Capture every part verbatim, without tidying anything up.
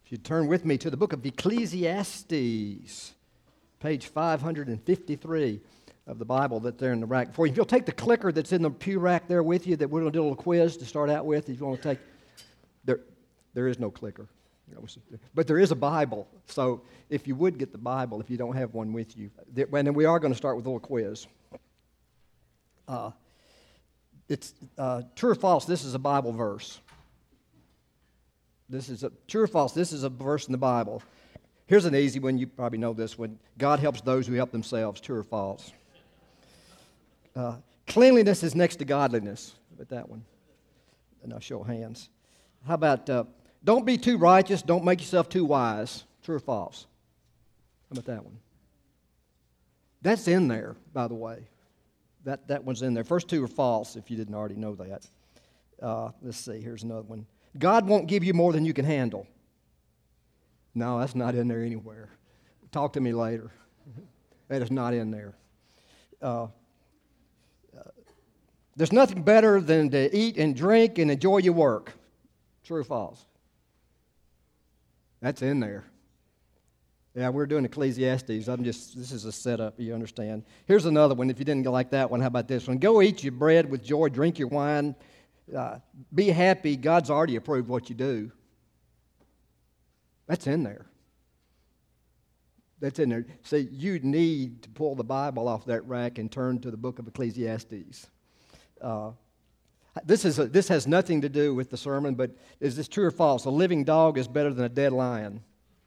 If you turn with me to the book of Ecclesiastes, page five hundred fifty-three of the Bible that's there in the rack for you. If you'll take the clicker that's in the pew rack there with you, that we're going to do a little quiz to start out with. If you want to take, there, there is no clicker. But there is a Bible. So if you would get the Bible, if you don't have one with you. And then we are going to start with a little quiz. Uh, it's uh, true or false, this is a Bible verse. This is a true or false, this is a verse in the Bible. Here's an easy one. You probably know this one. God helps those who help themselves. True or false? Uh, cleanliness is next to godliness. How about that one? And I'll show hands. How about uh, don't be too righteous, don't make yourself too wise. True or false? How about that one? That's in there, by the way. That, that one's in there. First two are false, if you didn't already know that. Uh, let's see. Here's another one. God won't give you more than you can handle. No, that's not in there anywhere. Talk to me later. That is not in there. Uh, uh, there's nothing better than to eat and drink and enjoy your work. True or false? That's in there. Yeah, we're doing Ecclesiastes. I'm just, this is a setup, you understand. Here's another one. If you didn't like that one, how about this one? Go eat your bread with joy, drink your wine. Uh, be happy. God's already approved what you do. That's in there. That's in there. See, you need to pull the Bible off that rack and turn to the book of Ecclesiastes. Uh, this is a, this has nothing to do with the sermon, but is this true or false? A living dog is better than a dead lion.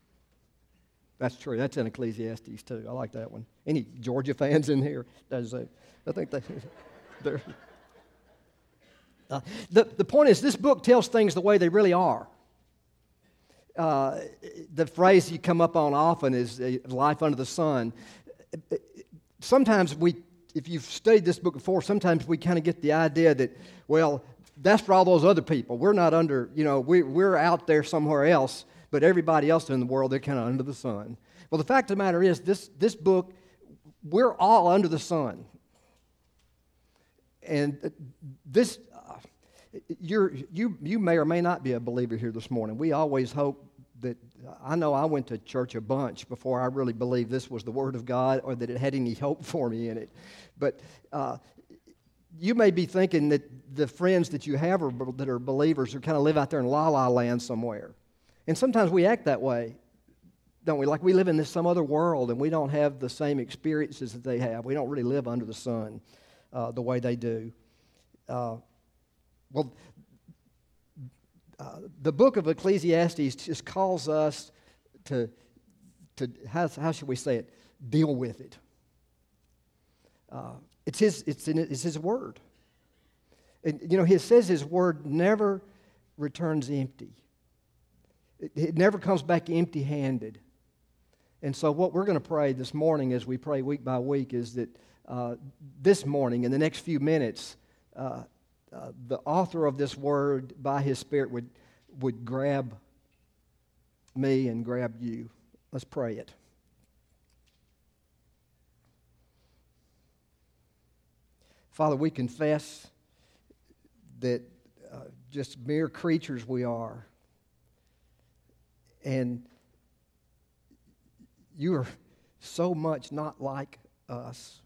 That's true. That's in Ecclesiastes too. I like that one. Any Georgia fans in here? Does uh, I think they, they're. Uh, the, the point is, this book tells things the way they really are. Uh, the phrase you come up on often is uh, life under the sun. Sometimes we, if you've studied this book before, sometimes we kind of get the idea that, well, that's for all those other people. We're not under, you know, we, we're out there somewhere else, but everybody else in the world, they're kind of under the sun. Well, the fact of the matter is, this, this book, we're all under the sun. And this... You're, you you may or may not be a believer here this morning. We always hope that, I know I went to church a bunch before I really believed this was the Word of God or that it had any hope for me in it. But uh, you may be thinking that the friends that you have are, that are believers are kind of live out there in la-la land somewhere. And sometimes we act that way, don't we? Like we live in this some other world and we don't have the same experiences that they have. We don't really live under the sun uh, the way they do. Uh, Well, uh, the book of Ecclesiastes just calls us to, to how, how should we say it, deal with it. Uh, it's his, it's, in, it's his word. And, you know, he says his word never returns empty. It, it never comes back empty-handed. And so what we're going to pray this morning as we pray week by week is that uh, this morning, in the next few minutes, uh, Uh, the author of this word, by his Spirit, would, would grab me and grab you. Let's pray it. Father, we confess that uh, just mere creatures we are. And you are so much not like us.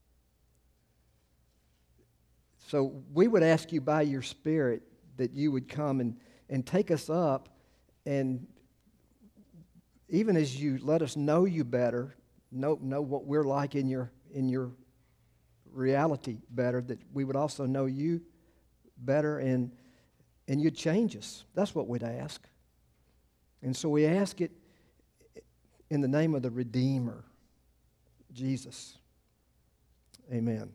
So we would ask you by your Spirit that you would come and, and take us up, and even as you let us know you better, know, know what we're like in your, in your reality better, that we would also know you better, and, and you'd change us. That's what we'd ask. And so we ask it in the name of the Redeemer, Jesus. Amen.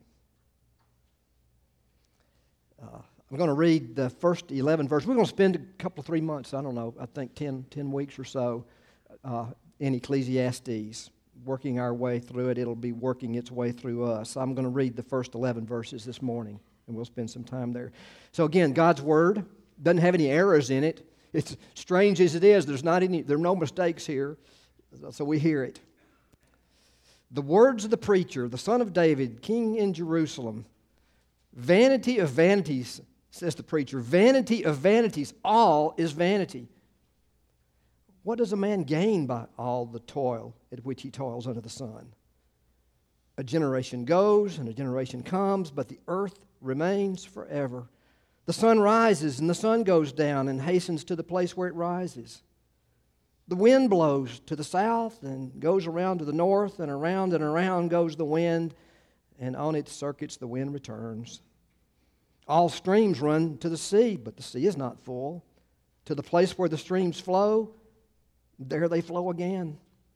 Uh, I'm going to read the first eleven verses. We're going to spend a couple, three months, I don't know, I think ten, ten weeks or so uh, in Ecclesiastes, working our way through it. It'll be working its way through us. I'm going to read the first eleven verses this morning, and we'll spend some time there. So again, God's Word doesn't have any errors in it. It's strange as it is. There's not any. There are no mistakes here, so we hear it. The words of the preacher, the son of David, king in Jerusalem. Vanity of vanities, says the preacher. Vanity of vanities. All is vanity. What does a man gain by all the toil at which he toils under the sun? A generation goes and a generation comes, but the earth remains forever. The sun rises and the sun goes down and hastens to the place where it rises. The wind blows to the south and goes around to the north, and around and around goes the wind, and on its circuits the wind returns. All streams run to the sea, but the sea is not full. To the place where the streams flow, there they flow again.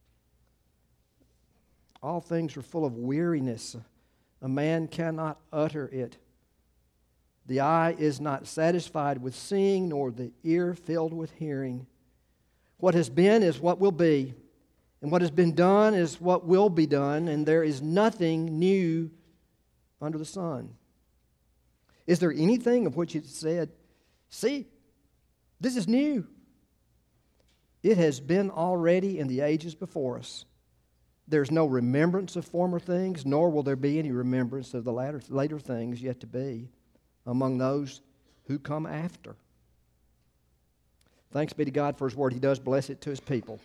All things are full of weariness. A man cannot utter it. The eye is not satisfied with seeing, nor the ear filled with hearing. What has been is what will be, and what has been done is what will be done, and there is nothing new under the sun. Is there anything of which it said, see, this is new? It has been already in the ages before us. There's no remembrance of former things, nor will there be any remembrance of the latter, later things yet to be among those who come after. Thanks be to God for His Word. He does bless it to His people.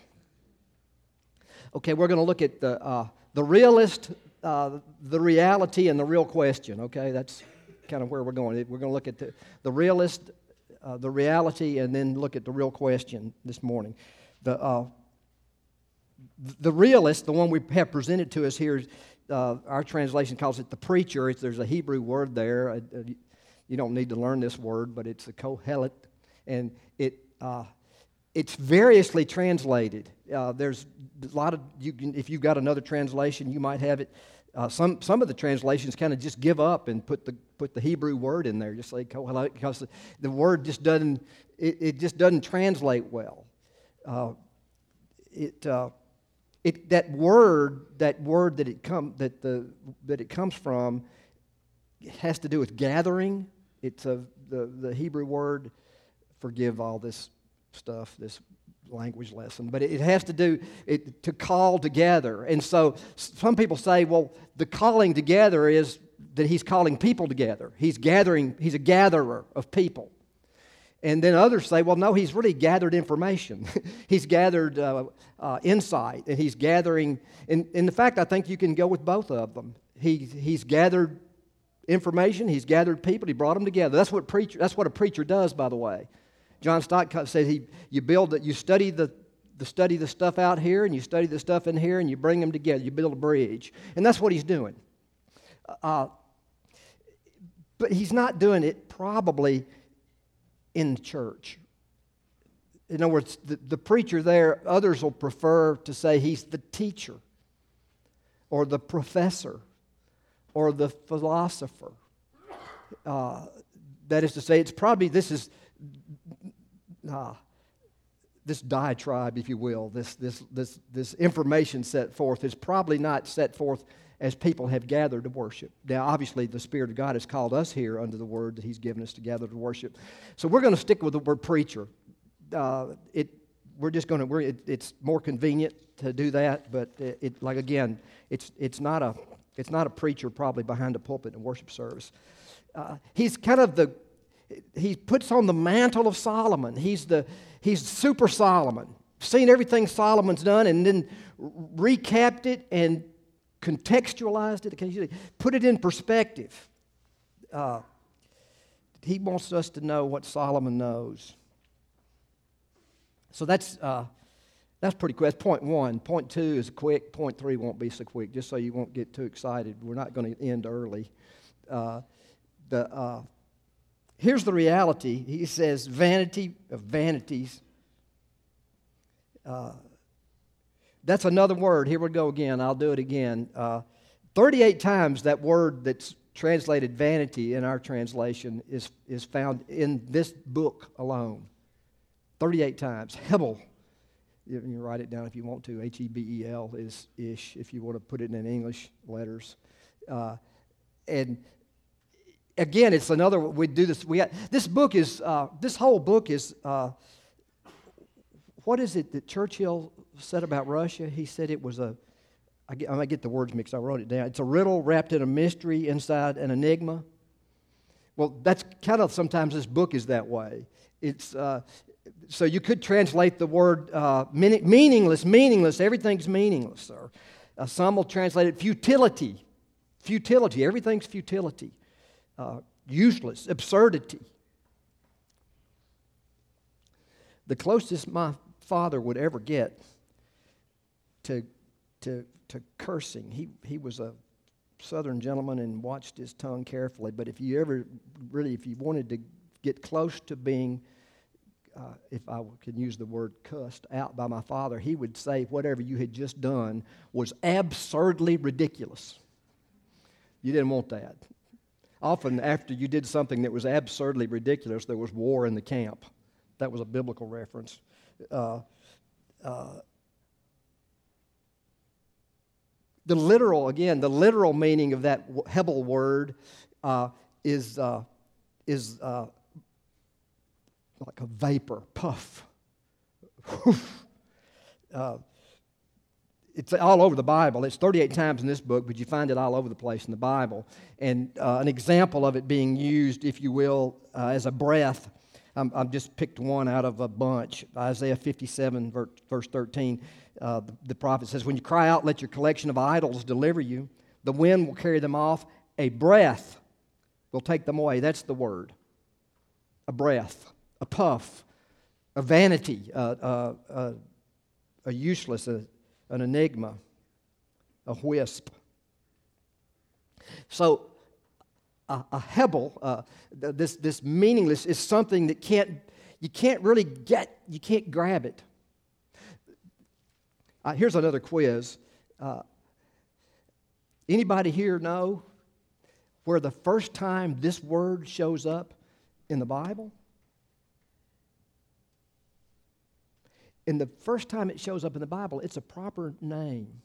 Okay, we're going to look at the uh, the realist, uh, the reality, and the real question. Okay, that's kind of where we're going. We're going to look at the, the realist, uh, the reality, and then look at the real question this morning. The uh, the realist, the one we have presented to us here, uh, our translation calls it the preacher. It's, there's a Hebrew word there. Uh, you don't need to learn this word, but it's a kohelet, and it uh, it's variously translated. Uh, there's a lot of you can, if you've got another translation, you might have it. Uh, some some of the translations kind of just give up and put the put the Hebrew word in there, just like kohelet, because the, the word just doesn't it, it just doesn't translate well. Uh, it uh, it that word that word that it come that the that it comes from has to do with gathering. It's a the the Hebrew word. Forgive all this stuff, this language lesson, but it has to do it to call together. And so some people say, well, the calling together is that he's calling people together. He's gathering. He's a gatherer of people. And then others say, well, no, he's really gathered information. He's gathered uh, uh, insight, and he's gathering. And in the fact, I think you can go with both of them. He he's gathered information. He's gathered people. He brought them together. That's what preacher. That's what a preacher does, by the way. John Stott said he you build that you study the the study the stuff out here, and you study the stuff in here, and you bring them together. You build a bridge, and that's what he's doing. Uh, but he's not doing it probably in the church. In other words, the, the preacher there, others will prefer to say he's the teacher, or the professor, or the philosopher. Uh, that is to say, it's probably this is. Uh, this diatribe, if you will, this this this this information set forth is probably not set forth as people have gathered to worship. Now, obviously, the Spirit of God has called us here under the Word that He's given us to gather to worship. So we're going to stick with the word preacher. Uh, it we're just going to we're, it, it's more convenient to do that, but it, it like again, it's it's not a it's not a preacher probably behind a pulpit in a worship service. Uh, he's kind of the He puts on the mantle of Solomon. He's the he's super Solomon. Seen everything Solomon's done, and then recapped it and contextualized it. Occasionally, put it in perspective. Uh, he wants us to know what Solomon knows. So that's uh, that's pretty quick. That's point one. Point two is quick. Point three won't be so quick. Just so you won't get too excited. We're not going to end early. Uh, the uh, Here's the reality. He says, vanity of vanities. Uh, that's another word. Here we go again. I'll do it again. Uh, thirty-eight times that word that's translated vanity in our translation is, is found in this book alone. thirty-eight times. Hebel. You can write it down if you want to. H E B E L is ish, if you want to put it in English letters. Uh, and... Again, it's another. We do this. We got, this book is. Uh, this whole book is. Uh, what is it that Churchill said about Russia? He said it was a. I get, I might get the words mixed. I wrote it down. It's a riddle wrapped in a mystery inside an enigma. Well, that's kind of sometimes this book is that way. It's. Uh, so you could translate the word uh, meaningless, meaningless, everything's meaningless. Or uh, some will translate it futility, futility, everything's futility, uh, useless, absurdity. The closest my father would ever get to, to, to cursing, he, he was a Southern gentleman and watched his tongue carefully, but if you ever really, if you wanted to get close to being, uh, if I can use the word cussed out by my father, he would say whatever you had just done was absurdly ridiculous. You didn't want that. Often after you did something that was absurdly ridiculous, there was war in the camp. That was a biblical reference. Uh, uh, the literal, again, the literal meaning of that Hebel word uh, is uh, is uh, like a vapor, puff. uh, it's all over the Bible. It's thirty-eight times in this book, but you find it all over the place in the Bible. And uh, an example of it being used, if you will, uh, as a breath. I'm, I've just picked one out of a bunch. Isaiah fifty-seven, verse thirteen, uh, the, the prophet says, "When you cry out, let your collection of idols deliver you. The wind will carry them off. A breath will take them away." That's the word. A breath, a puff, a vanity, uh, uh, uh, a useless, a, an enigma, a wisp. So, A, a hebel, uh, this this meaningless, is something that can't you can't really get, you can't grab it. Uh, here's another quiz. Uh, anybody here know where the first time this word shows up in the Bible? And the first time it shows up in the Bible, it's a proper name.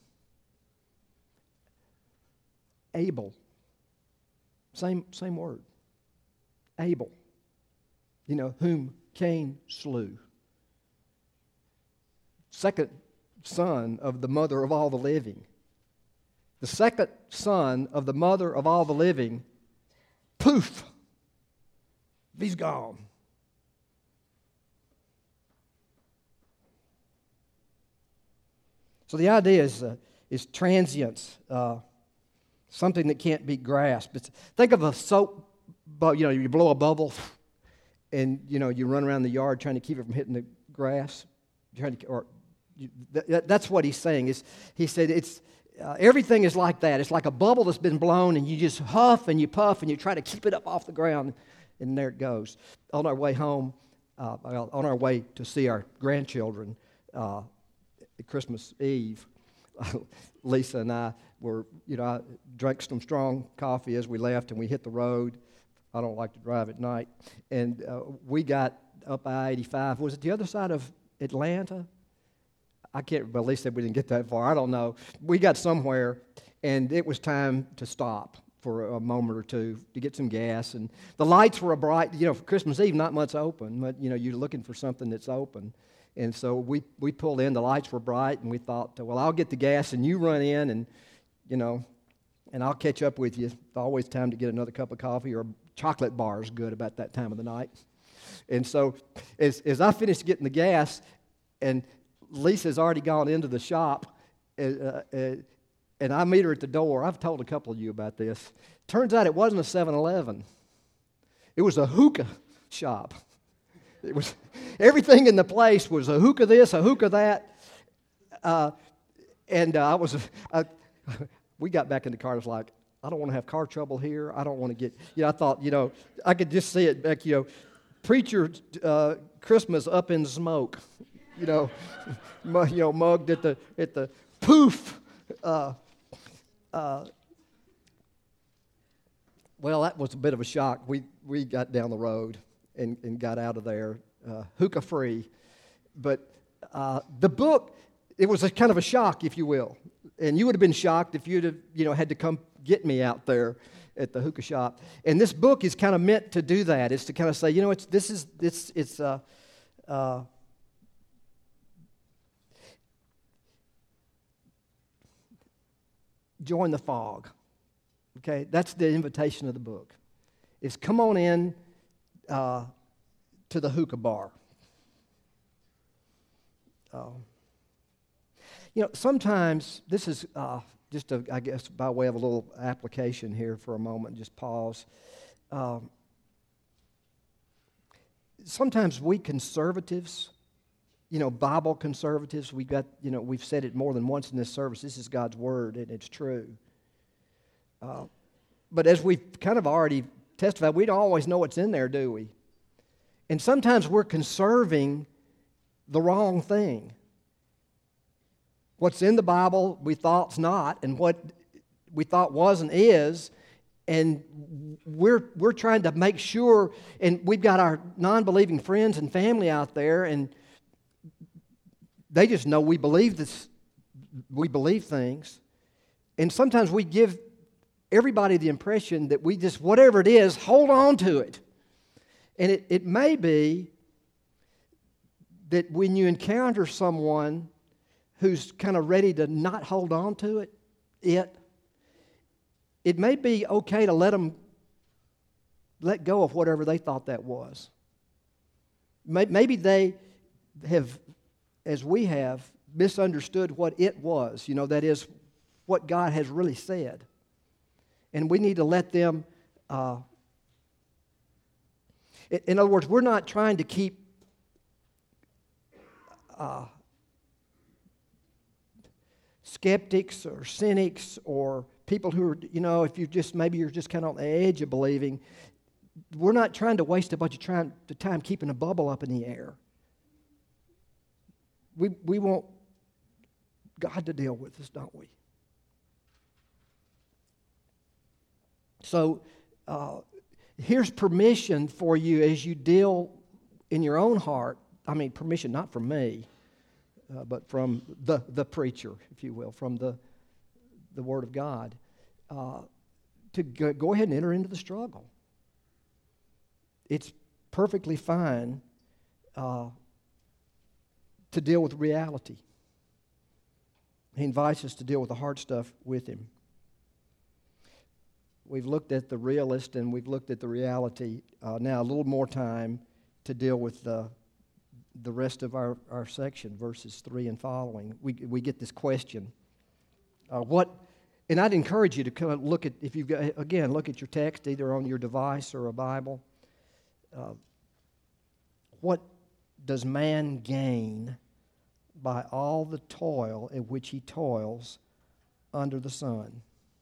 Abel. Same, same word. Abel. You know, whom Cain slew. Second son of the mother of all the living. The second son of the mother of all the living, poof, he's gone. So the idea is, uh, is transience. Uh, Something that can't be grasped. It's, think of a soap, bu- you know, you blow a bubble, and you know you run around the yard trying to keep it from hitting the grass. Trying to, or you, that, that's what he's saying. Is he said it's uh, everything is like that. It's like a bubble that's been blown, and you just huff and you puff and you try to keep it up off the ground, and there it goes. On our way home, uh, on our way to see our grandchildren, uh, at Christmas Eve. Lisa and I were, you know, I drank some strong coffee as we left, and we hit the road. I don't like to drive at night. And uh, we got up I eighty-five. Was it the other side of Atlanta? I can't, but at least we didn't get that far. I don't know. We got somewhere, and it was time to stop for a moment or two to get some gas. And the lights were bright. You know, for Christmas Eve, not much open, but, you know, you're looking for something that's open. And so we, we pulled in, the lights were bright, and we thought, well, I'll get the gas, and you run in, and, you know, and I'll catch up with you. It's always time to get another cup of coffee, or a chocolate bar is good about that time of the night. And so as, as I finished getting the gas, and Lisa's already gone into the shop, uh, uh, and I meet her at the door. I've told a couple of you about this. Turns out it wasn't a seven eleven. It was a hookah shop. It was everything in the place was a hookah this, a hookah that, uh, and uh, I was. Uh, we got back in the car. I was like, I don't want to have car trouble here. I don't want to get. You know, I thought, you know, I could just see it back. You know, preacher uh, Christmas up in smoke. You know, you know, mugged at the at the poof. Uh, uh, well, that was a bit of a shock. We we got down the road. And, and got out of there, uh, hookah free. But uh, the book, it was a kind of a shock, if you will. And you would have been shocked if you'd have, you know, had to come get me out there at the hookah shop. And this book is kind of meant to do that. It's to kind of say, you know, it's this is it's it's uh, uh, join the fog. Okay, that's the invitation of the book. It's come on in. Uh, to the hookah bar. Uh, you know, sometimes, this is uh, just, a, I guess, by way of a little application here for a moment, just pause. Uh, sometimes we conservatives, you know, Bible conservatives, we got, you know, we've said it more than once in this service. This is God's Word, and it's true. Uh, but as we've kind of already testified, we don't always know what's in there, do we? And sometimes we're conserving the wrong thing. What's in the Bible we thought's not, and what we thought was and is, and we're we're trying to make sure, and we've got our non-believing friends and family out there, and they just know we believe this, we believe things, and sometimes we give everybody the impression that we just, whatever it is, hold on to it. And it, it may be that when you encounter someone who's kind of ready to not hold on to it, it, it may be okay to let them let go of whatever they thought that was. Maybe they have, as we have, misunderstood what it was. You know, that is what God has really said. And we need to let them, uh, in other words, we're not trying to keep uh, skeptics or cynics or people who are, you know, if you just, maybe you're just kind of on the edge of believing. We're not trying to waste a bunch of time, the time keeping a bubble up in the air. We, we want God to deal with us, don't we? So uh, here's permission for you as you deal in your own heart. I mean, permission not from me, uh, but from the, the preacher, if you will, from the, the Word of God, uh, to go, go ahead and enter into the struggle. It's perfectly fine uh, to deal with reality. He invites us to deal with the hard stuff with Him. We've looked at the realist and we've looked at the reality. Uh, now a little more time to deal with the, the rest of our, our section, verses three and following. We, we get this question. Uh, what, and I'd encourage you to kind of look at, if you've got, again, look at your text either on your device or a Bible. Uh, what does man gain by all the toil in which he toils under the sun?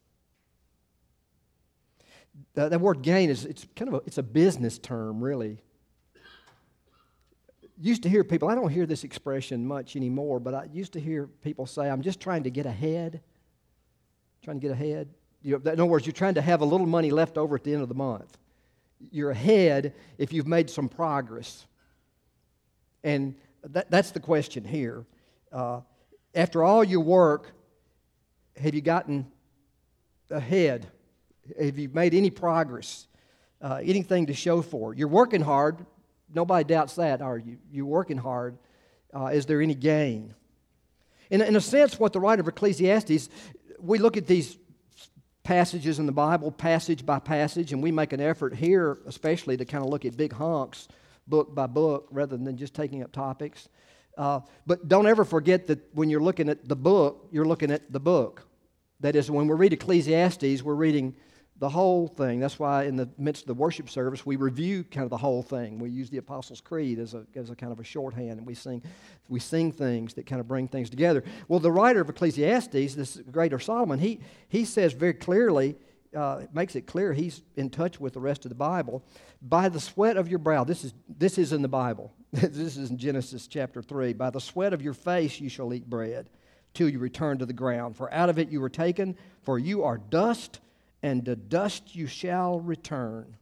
That, that word gain is, it's kind of a, it's a business term, really. Used to hear people, I don't hear this expression much anymore, but I used to hear people say, I'm just trying to get ahead. Trying to get ahead. You know, in other words, you're trying to have a little money left over at the end of the month. You're ahead if you've made some progress. And that, that's the question here. Uh, after all your work, have you gotten ahead? Have you made any progress? Uh, anything to show for? You're working hard. Nobody doubts that, are you? You're working hard. Uh, is there any gain? In, in a sense, what the writer of Ecclesiastes, we look at these passages in the Bible, passage by passage, and we make an effort here, especially, to kind of look at big hunks, book by book, rather than just taking up topics. Uh, but don't ever forget that when you're looking at the book, you're looking at the book. That is, when we read Ecclesiastes, we're reading the whole thing. That's why in the midst of the worship service, we review kind of the whole thing. We use the Apostles' Creed as a, as a kind of a shorthand, and we sing, we sing things that kind of bring things together. Well, the writer of Ecclesiastes, this greater Solomon, he, he says very clearly, uh, makes it clear he's in touch with the rest of the Bible. By the sweat of your brow, this is, this is in the Bible. This is in Genesis chapter three. By the sweat of your face you shall eat bread, till you return to the ground. For out of it you were taken, for you are dust, and to dust you shall return.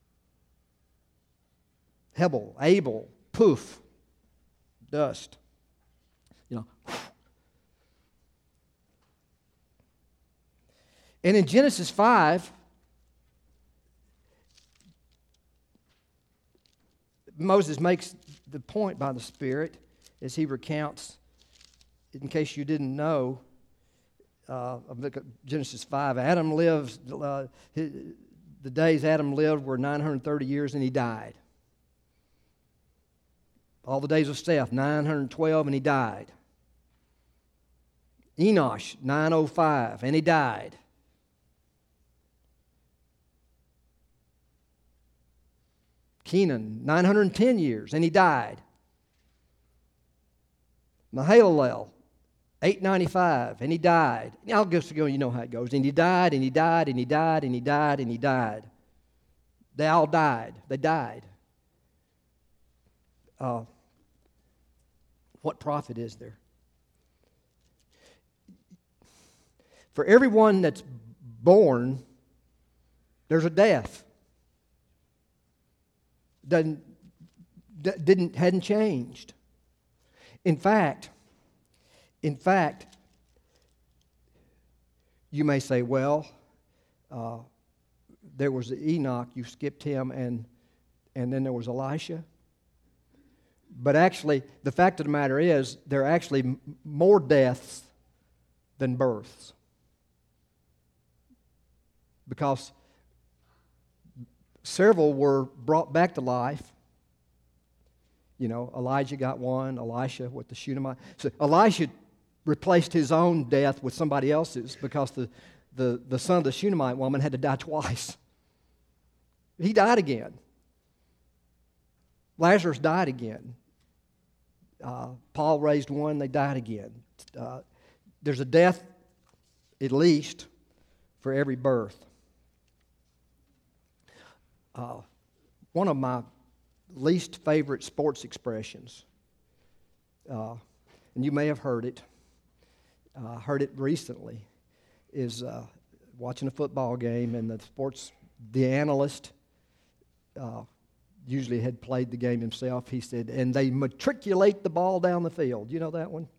Hebel, Abel, poof, dust. You know. And in Genesis five, Moses makes the point by the Spirit as he recounts, in case you didn't know, uh, look at Genesis five. Adam lives, uh, his, the days Adam lived were nine hundred thirty years, and he died. All the days of Seth, nine hundred twelve, and he died. Enosh, nine oh five, and he died. Kenan, nine hundred ten years, and he died. Mahalalel, eight ninety-five, and he died. I'll just go, you know how it goes. And he died, and he died, and he died, and he died, and he died. They all died. They died. Uh, what profit is there? For everyone that's born, there's a death. Doesn't, didn't, hadn't changed. In fact, in fact, you may say, well, uh, there was Enoch, you skipped him, and, and then there was Elisha. But actually, the fact of the matter is, there are actually m- more deaths than births. Because several were brought back to life. You know, Elijah got one, Elisha with the Shunammite. So Elisha replaced his own death with somebody else's because the, the, the son of the Shunammite woman had to die twice. He died again. Lazarus died again. Uh, Paul raised one, they died again. Uh, there's a death, at least, for every birth. Uh, one of my least favorite sports expressions, uh, and you may have heard it, I uh, heard it recently, is uh, watching a football game, and the sports, the analyst, uh, usually had played the game himself. He said, and they matriculate the ball down the field. You know that one?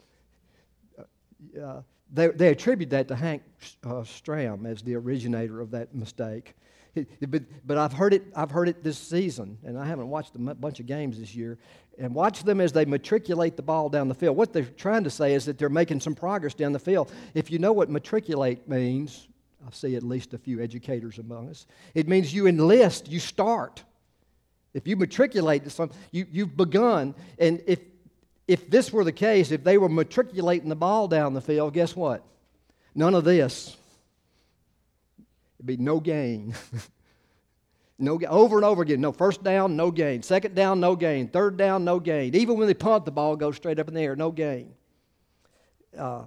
Uh, they, they attribute that to Hank uh, Stram as the originator of that mistake. He, but, but I've heard it. I've heard it this season, and I haven't watched a bunch of games this year. And watch them as they matriculate the ball down the field. What they're trying to say is that they're making some progress down the field. If you know what matriculate means, I see at least a few educators among us. It means you enlist, you start. If you matriculate to some, you, you've begun. And if if this were the case, if they were matriculating the ball down the field, guess what? None of this. It'd be no gain. no over and over again. No first down, no gain. Second down, no gain. Third down, no gain. Even when they punt, the ball goes straight up in the air, no gain. Uh,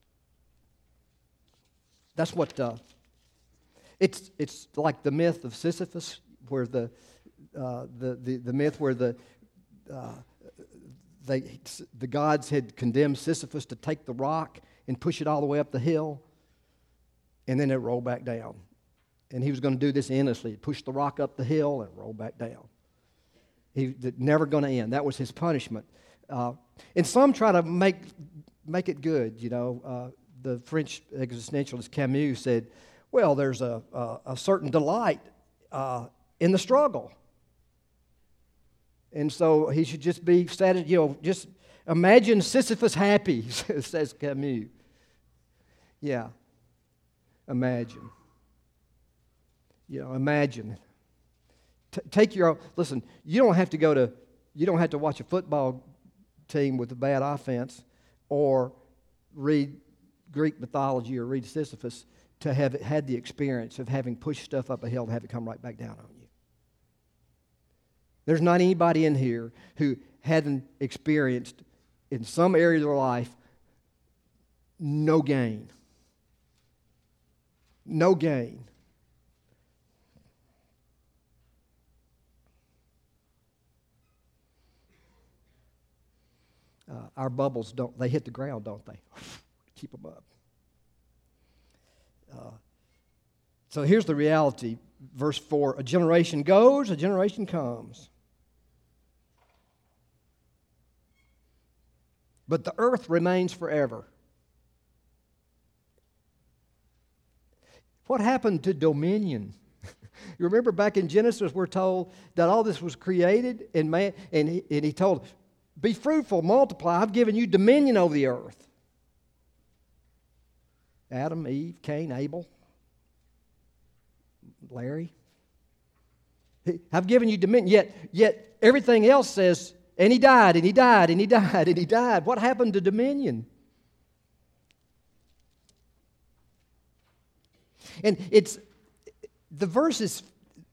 that's what. Uh, it's it's like the myth of Sisyphus, where the uh, the, the the myth where the uh, they the gods had condemned Sisyphus to take the rock and push it all the way up the hill, and then it rolled back down. And he was going to do this endlessly, push the rock up the hill and roll back down. He never going to end. That was his punishment. Uh, and some try to make make it good. You know, uh, the French existentialist Camus said, "Well, there's a a, a certain delight uh, in the struggle, and so he should just be sad. You know, just imagine Sisyphus happy," says Camus. Yeah, imagine. You know, imagine. T- take your own, listen, you don't have to go to, you don't have to watch a football team with a bad offense or read Greek mythology or read Sisyphus to have had the experience of having pushed stuff up a hill and have it come right back down on you. There's not anybody in here who hadn't experienced in some area of their life no gain. No gain. Uh, our bubbles don't, they hit the ground, don't they? Keep them up. Uh, so here's the reality. Verse four, a generation goes, a generation comes. But the earth remains forever. What happened to dominion? You remember back in Genesis we're told that all this was created and man, and he, and he told, be fruitful, multiply, I've given you dominion over the earth. Adam, Eve, Cain, Abel, Larry. I've given you dominion, yet, yet everything else says and he died, and he died, and he died, and he died. What happened to dominion? And it's, the verses,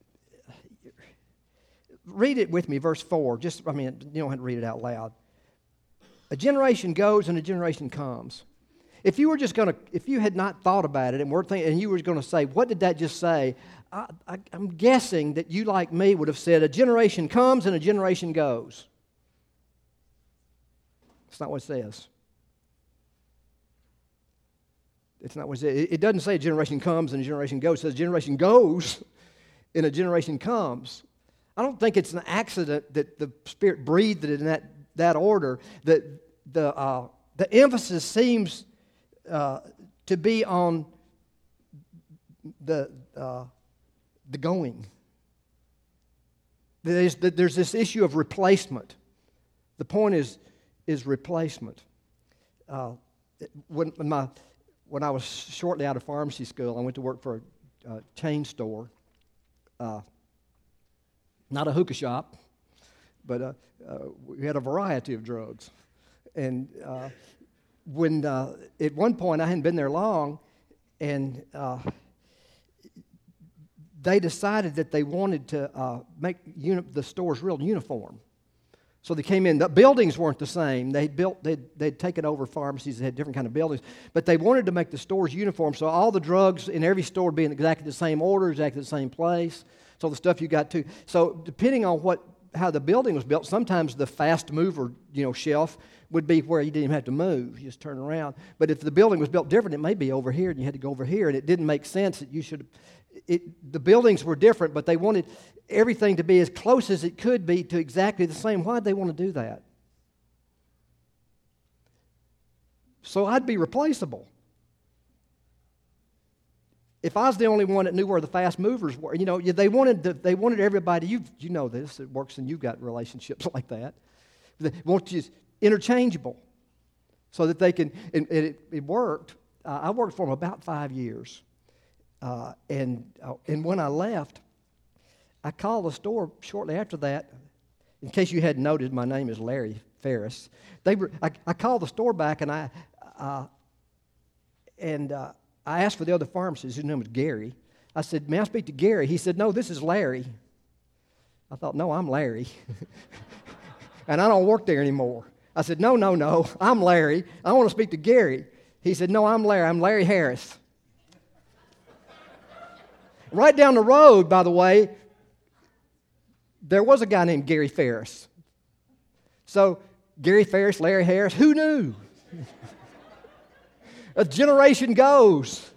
read it with me, verse four. Just, I mean, you don't have to read it out loud. A generation goes and a generation comes. If you were just going to, if you had not thought about it and were thinking, and you were going to say, what did that just say? I, I, I'm guessing that you, like me, would have said, a generation comes and a generation goes. It's not what it says. It's not what it says. It doesn't say a generation comes and a generation goes. It says a generation goes and a generation comes. I don't think it's an accident that the Spirit breathed it in that, that order. That the, uh, the emphasis seems uh, to be on the, uh, the going. There's, there's this issue of replacement. The point is, is replacement. Uh, when, when, my, when I was shortly out of pharmacy school, I went to work for a, a chain store. Uh, not a hookah shop, but uh, uh, we had a variety of drugs. And uh, when uh, at one point I hadn't been there long, and uh, they decided that they wanted to uh, make uni- the stores real uniform. So they came in. The buildings weren't the same. They built. They'd, they'd taken over pharmacies that had different kind of buildings, but they wanted to make the stores uniform. So all the drugs in every store would be in exactly the same order, exactly the same place. So the stuff you got to. So depending on what how the building was built, sometimes the fast mover, you know, shelf would be where you didn't even have to move. You just turn around. But if the building was built different, it may be over here, and you had to go over here, and it didn't make sense that you should. It, the buildings were different, but they wanted everything to be as close as it could be to exactly the same. Why did they want to do that? So I'd be replaceable. If I was the only one that knew where the fast movers were, you know, they wanted to, they wanted everybody. You you know this. It works, and you've got relationships like that. They want you interchangeable, so that they can. And it, it worked. Uh, I worked for them about five years, uh, and uh, and when I left, I called the store shortly after that. In case you hadn't noticed, my name is Larry Ferris. They were. I, I called the store back, and I uh, and. Uh, I asked for the other pharmacist, whose name was Gary. I said, may I speak to Gary? He said, no, this is Larry. I thought, no, I'm Larry. And I don't work there anymore. I said, no, no, no, I'm Larry. I want to speak to Gary. He said, no, I'm Larry. I'm Larry Harris. Right down the road, by the way, there was a guy named Gary Ferris. So, Gary Ferris, Larry Harris, who knew? A generation goes.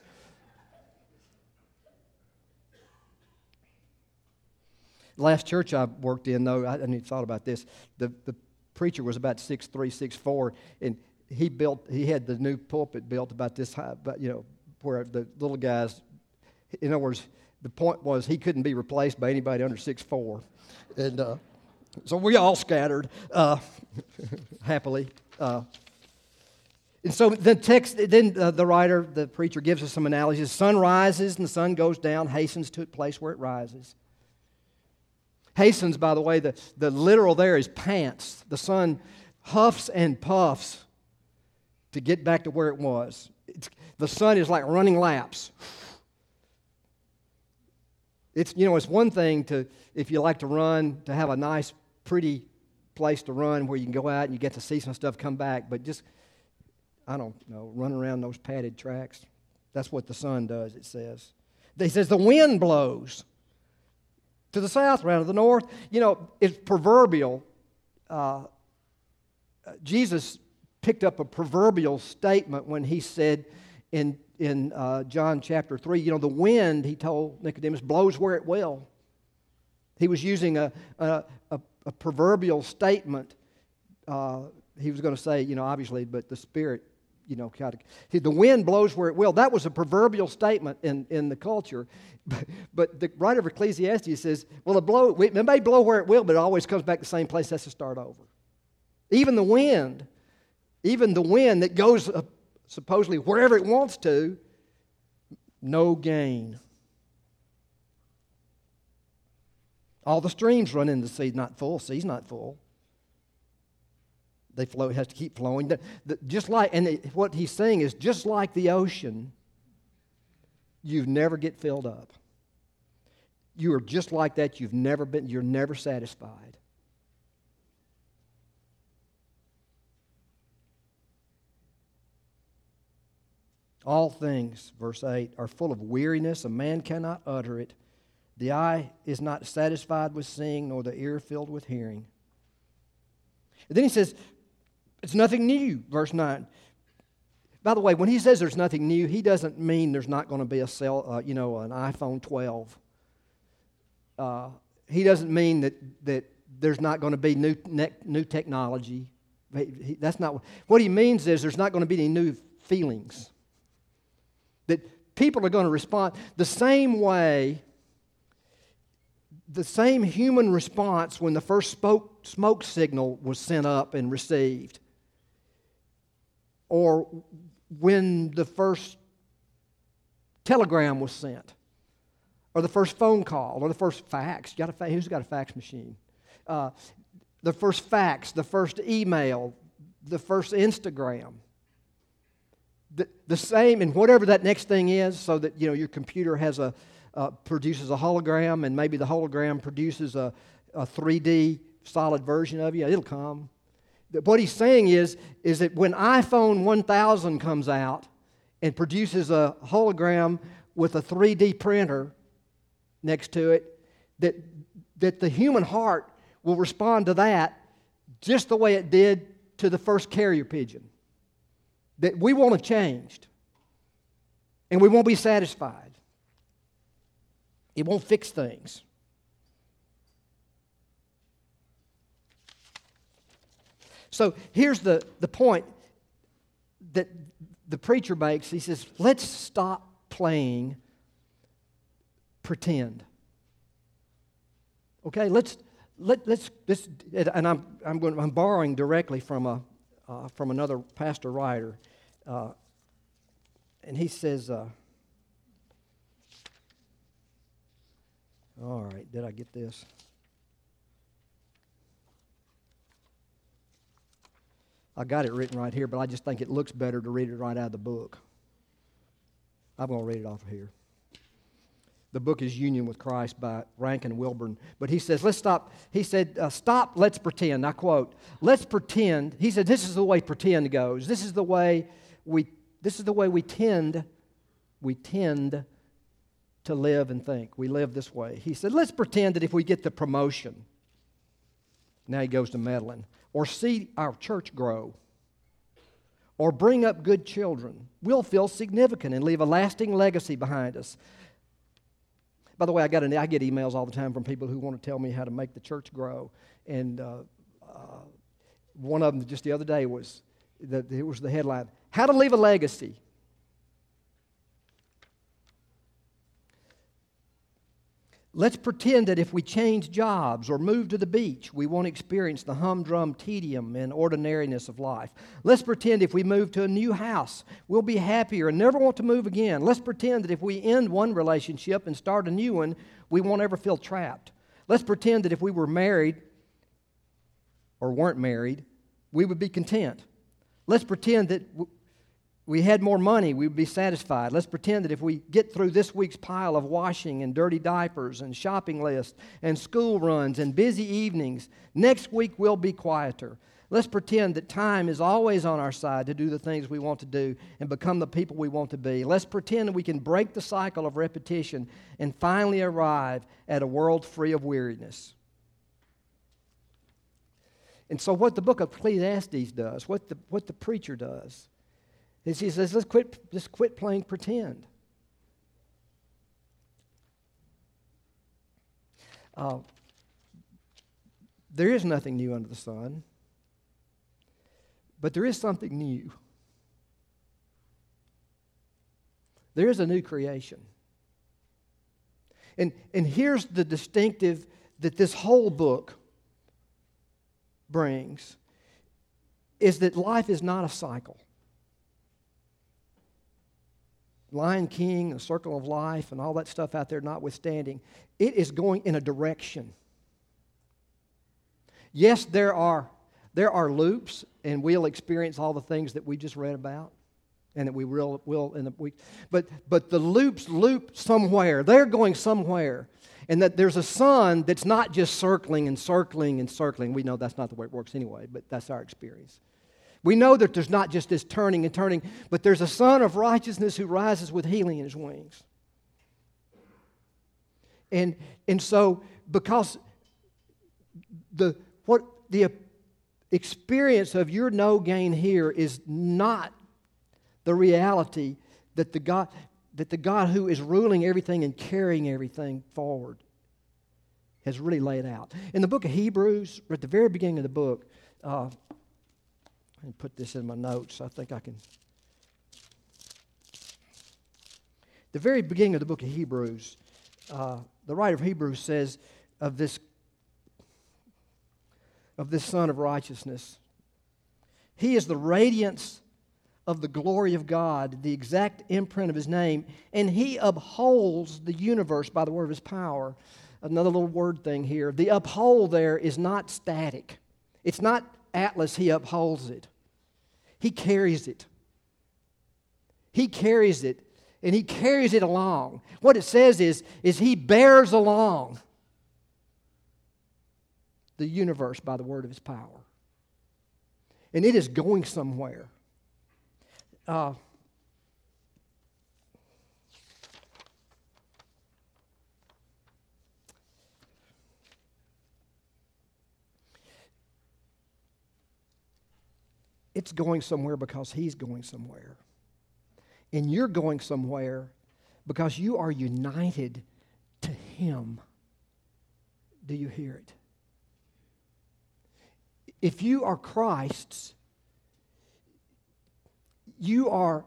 Last church I worked in, though, I hadn't even thought about this. The, the preacher was about six three, six four, and he built. He had the new pulpit built about this high, but you know, where the little guys. In other words, the point was he couldn't be replaced by anybody under six four, and uh, so we all scattered uh, happily. Uh, And so the text, then uh, the writer, the preacher gives us some analogies. The sun rises and the sun goes down, hastens to a place where it rises. Hastens, by the way, the, the literal there is pants. The sun huffs and puffs to get back to where it was. It's, the sun is like running laps. It's, you know, it's one thing to, if you like to run, to have a nice, pretty place to run where you can go out and you get to see some stuff, come back, but just... I don't know, run around those padded tracks. That's what the sun does, it says. He says the wind blows to the south, around to the north. You know, it's proverbial. Uh, Jesus picked up a proverbial statement when he said in, in uh, John chapter three, you know, the wind, he told Nicodemus, blows where it will. He was using a, a, a, a proverbial statement. Uh, he was going to say, you know, obviously, but the Spirit, you know, kind of, the wind blows where it will. That was a proverbial statement in, in the culture. But, but the writer of Ecclesiastes says, well, it, blow, it may blow where it will, but it always comes back to the same place. That's to start over. Even the wind, even the wind that goes uh, supposedly wherever it wants to, no gain. All the streams run into the sea, not full. Sea's not full. They flow. It has to keep flowing. The, the, just like, and it, what he's saying is, just like the ocean, you never get filled up. You are just like that. You've never been. You're never satisfied. All things, verse eight, are full of weariness. A man cannot utter it. The eye is not satisfied with seeing, nor the ear filled with hearing. And then he says, it's nothing new, verse nine. By the way, when he says there's nothing new, he doesn't mean there's not going to be a cell, uh, you know, an iPhone twelve. Uh, he doesn't mean that that there's not going to be new ne- new technology. He, he, that's not what he means. Is there's not going to be any new feelings. That people are going to respond the same way. The same human response when the first smoke, smoke signal was sent up and received, or when the first telegram was sent, or the first phone call, or the first fax. You got a fa- who's got a fax machine? Uh, the first fax, the first email, the first Instagram. The, the same, and whatever that next thing is, so that you know your computer has a uh, produces a hologram, and maybe the hologram produces a, a three D solid version of you. It'll come. What he's saying is, is that when iPhone one thousand comes out and produces a hologram with a three D printer next to it, that, that the human heart will respond to that just the way it did to the first carrier pigeon. That we want to changed, and we won't be satisfied. It won't fix things. So here's the, the point that the preacher makes. He says, let's stop playing pretend. Okay, let's let let's this and I'm I'm going I'm borrowing directly from a uh, from another pastor writer, uh, and he says. Uh, All right, did I get this? I got it written right here, but I just think it looks better to read it right out of the book. I'm going to read it off of here. The book is Union with Christ by Rankin Wilburn. But he says, let's stop. He said, uh, stop, let's pretend. I quote, let's pretend. He said, this is the way pretend goes. This is the way we, this is the way we tend, we tend to live and think. We live this way. He said, let's pretend that if we get the promotion, now he goes to meddling, or see our church grow, or bring up good children, we'll feel significant and leave a lasting legacy behind us. By the way, I got an, I get emails all the time from people who want to tell me how to make the church grow. And uh, uh, one of them just the other day was, the, it was the headline, How to Leave a Legacy. Let's pretend that if we change jobs or move to the beach, we won't experience the humdrum tedium and ordinariness of life. Let's pretend if we move to a new house, we'll be happier and never want to move again. Let's pretend that if we end one relationship and start a new one, we won't ever feel trapped. Let's pretend that if we were married or weren't married, we would be content. Let's pretend that we had more money, we would be satisfied. Let's pretend that if we get through this week's pile of washing and dirty diapers and shopping lists and school runs and busy evenings, next week we'll be quieter. Let's pretend that time is always on our side to do the things we want to do and become the people we want to be. Let's pretend that we can break the cycle of repetition and finally arrive at a world free of weariness. And so what the book of Ecclesiastes does, what the, what the preacher does, is he says, let's quit, just quit playing pretend. Uh, there is nothing new under the sun, but there is something new. There is a new creation. And, and here's the distinctive that this whole book brings, is that life is not a cycle. Lion King, the circle of life, and all that stuff out there notwithstanding, it is going in a direction. Yes, there are There are loops, and we'll experience all the things that we just read about, and that we will, will in the week. But, but the loops loop somewhere. They're going somewhere. And that there's a sun that's not just circling and circling and circling. We know that's not the way it works anyway, but that's our experience. We know that there's not just this turning and turning, but there's a sun of righteousness who rises with healing in his wings. And, and so, because the what the experience of your no gain here is not the reality that the God that the God who is ruling everything and carrying everything forward has really laid out. In the book of Hebrews, at the very beginning of the book, uh, let me put this in my notes. I think I can. The very beginning of the book of Hebrews, uh, the writer of Hebrews says of this of this Son of Righteousness, He is the radiance of the glory of God, the exact imprint of His name, and He upholds the universe by the word of His power. Another little word thing here. The uphold there is not static. It's not Atlas, He upholds it. He carries it. He carries it, and He carries it along. What it says is, is He bears along the universe by the word of His power. And it is going somewhere. Uh, it's going somewhere because He's going somewhere. And you're going somewhere because you are united to Him. Do you hear it? If you are Christ's, you are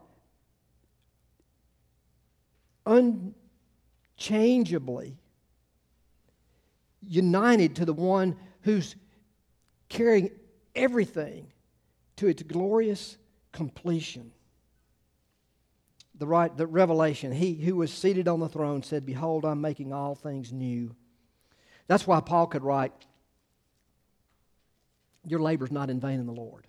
unchangeably united to the one who's carrying everything to its glorious completion. The right, the Revelation, He who was seated on the throne said, "Behold, I'm making all things new." That's why Paul could write, "Your labor's not in vain in the Lord."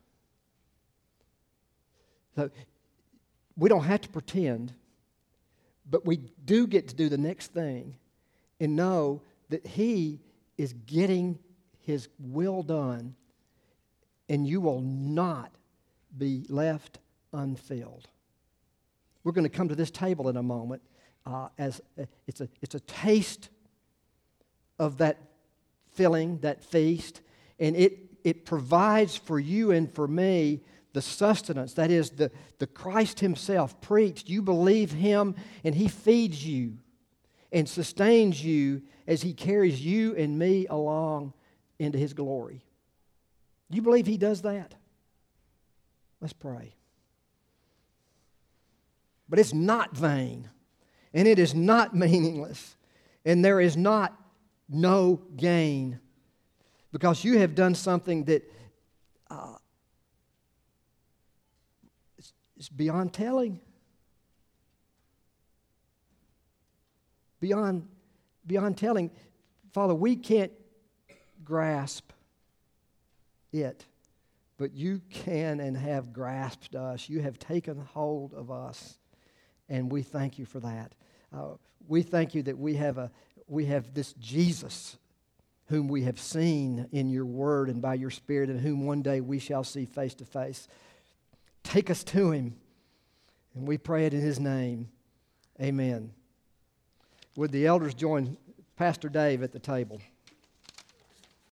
So we don't have to pretend, but we do get to do the next thing and know that He is getting His will done, and you will not be left unfilled. We're going to come to this table in a moment uh, as a, it's a it's a taste of that filling, that feast, and it it provides for you and for me the sustenance, that is, the, the Christ Himself preached. You believe Him, and He feeds you and sustains you as He carries you and me along into His glory. You believe He does that? Let's pray. But it's not vain, and it is not meaningless, and there is not no gain, because you have done something that uh, is beyond telling, beyond beyond telling. Father, we can't grasp it, but you can and have grasped us. You have taken hold of us, and we thank you for that. Uh, we thank you that we have a we have this Jesus whom we have seen in your word and by your Spirit, and whom one day we shall see face to face. Take us to Him, and we pray it in His name. Amen. Would the elders join Pastor Dave at the table?